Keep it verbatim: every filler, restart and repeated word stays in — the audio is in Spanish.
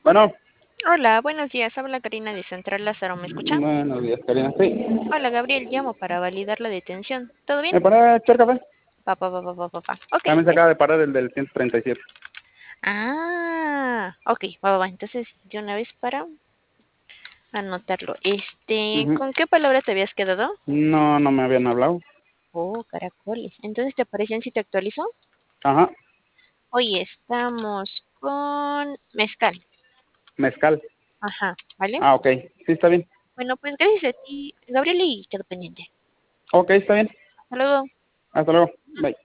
Bueno, Hola, buenos días. Habla Karina de Central Lázaro. ¿Me escucha? buenos días, Karina. Sí. Hola, Gabriel. Llamo para validar la detención. ¿Todo bien? ¿Me para echar café? Pa, pa, pa, pa, pa, pa, pa. Ok. También se es- acaba de parar el del ciento treinta y siete. Ah, ok. Va, va, va. Entonces, de una vez para anotarlo. Este, Ujú. ¿con qué palabra te habías quedado? No, no me habían hablado. Oh, caracoles. Entonces, ¿te parecen si te actualizo? Ajá, Hoy estamos con mezcal. mezcal. Ajá, ¿vale? Ah, ok. Sí, está bien. Bueno, pues gracias a ti, Gabriel, y quedo pendiente. Ok, está bien. Hasta luego. Hasta luego. Bye.